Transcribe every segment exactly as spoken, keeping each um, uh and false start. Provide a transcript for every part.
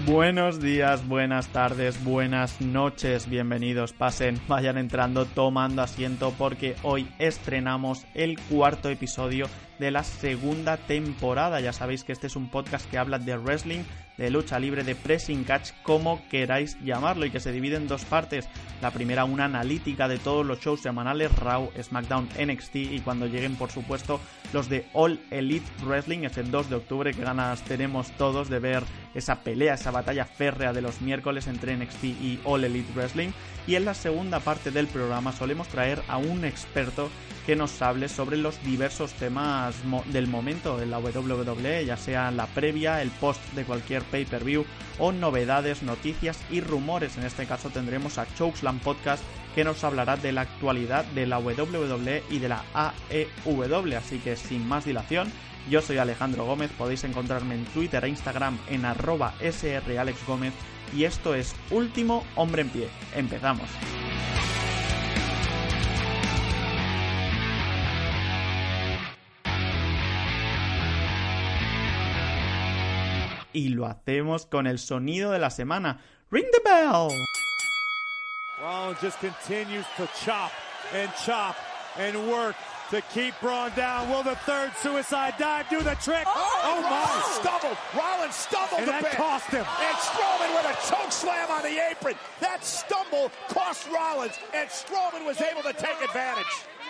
Buenos días, buenas tardes, buenas noches, bienvenidos, pasen, vayan entrando, tomando asiento porque hoy estrenamos el cuarto episodio de la segunda temporada. Ya sabéis que este es un podcast que habla de wrestling, de lucha libre, de pressing catch, como queráis llamarlo, y que se divide en dos partes. La primera, una analítica de todos los shows semanales, Raw, SmackDown, N X T, y cuando lleguen, por supuesto, los de All Elite Wrestling, ese dos de octubre, que ganas tenemos todos de ver esa pelea, esa batalla férrea de los miércoles entre N X T y All Elite Wrestling. Y en la segunda parte del programa solemos traer a un experto que nos hable sobre los diversos temas mo- del momento en la W W E, ya sea la previa, el post de cualquier pay-per-view o novedades, noticias y rumores. En este caso tendremos a Chokeslam Podcast, que nos hablará de la actualidad de la W W E y de la A E W. Así que sin más dilación, yo soy Alejandro Gómez, podéis encontrarme en Twitter e Instagram en arroba sralexgómez, y esto es Último Hombre en Pie. Empezamos. Y lo hacemos con el sonido de la semana. ¡Ring the bell! Rollins just continues to chop and chop and work to keep Braun down. Will the third suicide dive do the trick? Oh, oh my! Rollins stumbled. Rollins stumbled and a that bit. cost him. And Strowman with a choke slam on the apron. That stumble cost Rollins, and Strowman was able to take advantage.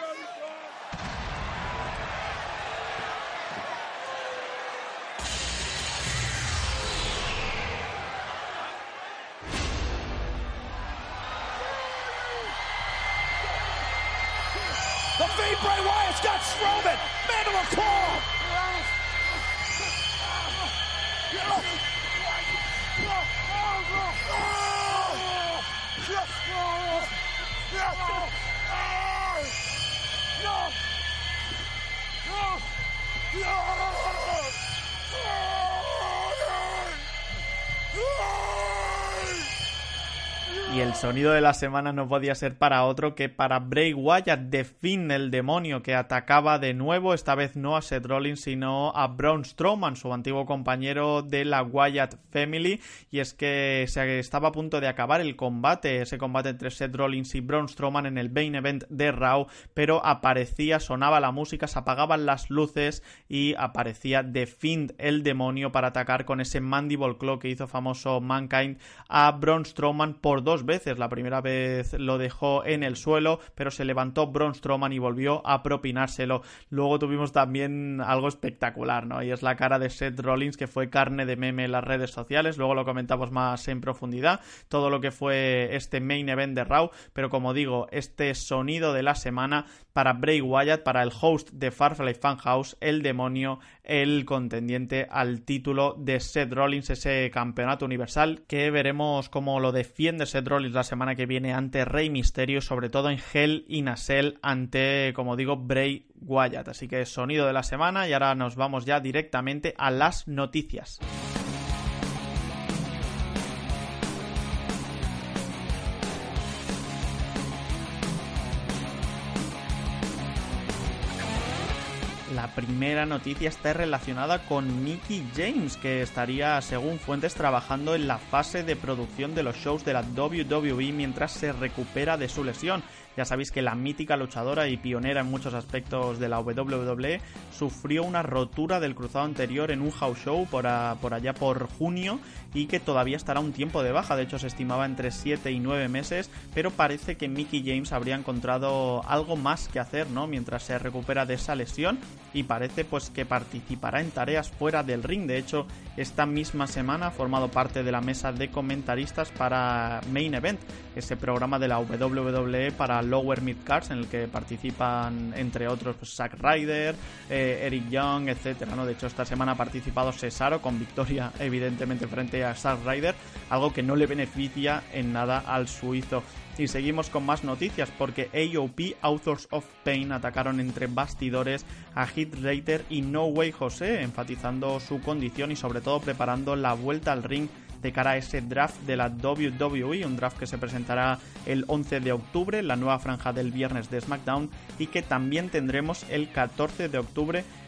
The Fiend Bray Wyatt's got Strowman. Mandible claw. Y el sonido de la semana no podía ser para otro que para Bray Wyatt, The Fiend, el demonio, que atacaba de nuevo, esta vez no a Seth Rollins, sino a Braun Strowman, su antiguo compañero de la Wyatt Family. Y es que se estaba a punto de acabar el combate, ese combate entre Seth Rollins y Braun Strowman en el main event de Raw, pero aparecía, sonaba la música, se apagaban las luces y aparecía The Fiend, el demonio, para atacar con ese Mandible Claw que hizo famoso Mankind a Braun Strowman por dos veces. La primera vez lo dejó en el suelo, pero se levantó Braun Strowman y volvió a propinárselo. Luego tuvimos también algo espectacular, ¿no? Y es la cara de Seth Rollins, que fue carne de meme en las redes sociales. Luego lo comentamos más en profundidad, todo lo que fue este main event de Raw. Pero como digo, este sonido de la semana para Bray Wyatt, para el host de Firefly Funhouse, el demonio, el contendiente al título de Seth Rollins, ese campeonato universal que veremos cómo lo defiende Seth Rollins la semana que viene ante Rey Mysterio, sobre todo en Hell in a Cell ante, como digo, Bray Wyatt. Así que sonido de la semana, y ahora nos vamos ya directamente a las noticias. La primera noticia está relacionada con Mickie James, que estaría, según fuentes, trabajando en la fase de producción de los shows de la W W E mientras se recupera de su lesión. Ya sabéis que la mítica luchadora y pionera en muchos aspectos de la W W E sufrió una rotura del cruzado anterior en un house show por, a, por allá por junio, y que todavía estará un tiempo de baja. De hecho, se estimaba entre siete y nueve meses, pero parece que Mickie James habría encontrado algo más que hacer, ¿no?, mientras se recupera de esa lesión, y parece pues que participará en tareas fuera del ring. De hecho, esta misma semana ha formado parte de la mesa de comentaristas para Main Event, ese programa de la W W E para Lower Mid Cards, en el que participan entre otros pues, Zack Ryder, eh, Eric Young, etcétera, ¿no? De hecho, esta semana ha participado Cesaro, con victoria evidentemente frente a Zack Ryder, algo que no le beneficia en nada al suizo. Y seguimos con más noticias, porque A O P, Authors of Pain, atacaron entre bastidores a Heath Slater y No Way José, enfatizando su condición y sobre todo preparando la vuelta al ring de cara a ese draft de la W W E, un draft que se presentará el once de octubre, la nueva franja del viernes de SmackDown, y que también tendremos el catorce de octubre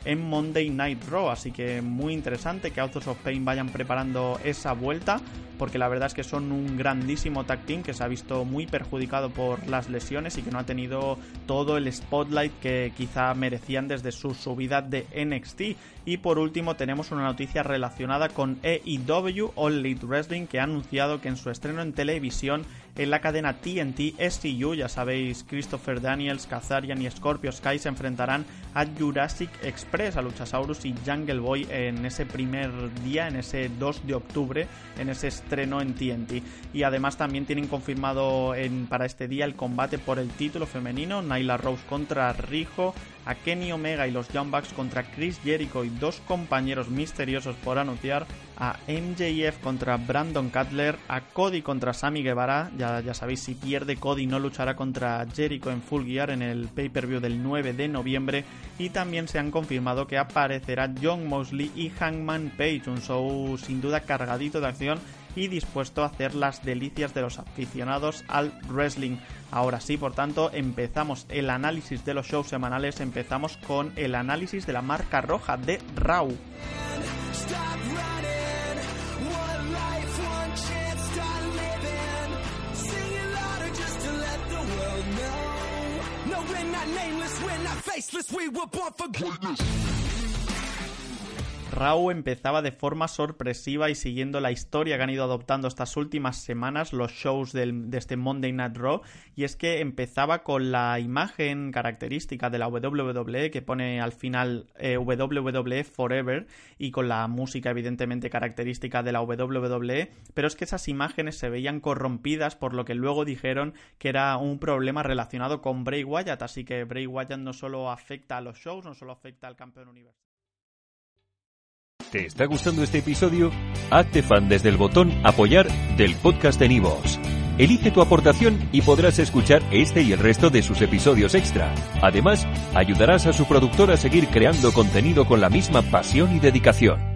en Monday Night Raw, así que muy interesante que Authors of Pain vayan preparando esa vuelta, porque la verdad es que son un grandísimo tag team que se ha visto muy perjudicado por las lesiones y que no ha tenido todo el spotlight que quizá merecían desde su subida de N X T. Y por último tenemos una noticia relacionada con A E W, All Elite Wrestling, que ha anunciado que en su estreno en televisión en la cadena T N T S C U, ya sabéis, Christopher Daniels, Kazarian y Scorpio Sky se enfrentarán a Jurassic Express, a Luchasaurus y Jungle Boy en ese primer día, en ese dos de octubre, en ese estreno en T N T. Y además también tienen confirmado en, para este día el combate por el título femenino, Nyla Rose contra Riho, a Kenny Omega y los Young Bucks contra Chris Jericho y dos compañeros misteriosos por anunciar, a M J F contra Brandon Cutler, a Cody contra Sammy Guevara. Ya, ya sabéis, si pierde Cody no luchará contra Jericho en Full Gear en el pay-per-view del nueve de noviembre. Y también se han confirmado que aparecerá Jon Moxley y Hangman Page, un show sin duda cargadito de acción y dispuesto a hacer las delicias de los aficionados al wrestling. Ahora sí, por tanto, empezamos el análisis de los shows semanales, empezamos con el análisis de la marca roja de Raw. Raw empezaba de forma sorpresiva y siguiendo la historia que han ido adoptando estas últimas semanas los shows del, de este Monday Night Raw, y es que empezaba con la imagen característica de la W W E que pone al final eh, W W E Forever, y con la música evidentemente característica de la W W E, pero es que esas imágenes se veían corrompidas, por lo que luego dijeron que era un problema relacionado con Bray Wyatt, así que Bray Wyatt no solo afecta a los shows, no solo afecta al campeón universal. ¿Te está gustando este episodio? Hazte fan desde el botón Apoyar del podcast de Nivos. Elige tu aportación y podrás escuchar este y el resto de sus episodios extra. Además, ayudarás a su productor a seguir creando contenido con la misma pasión y dedicación.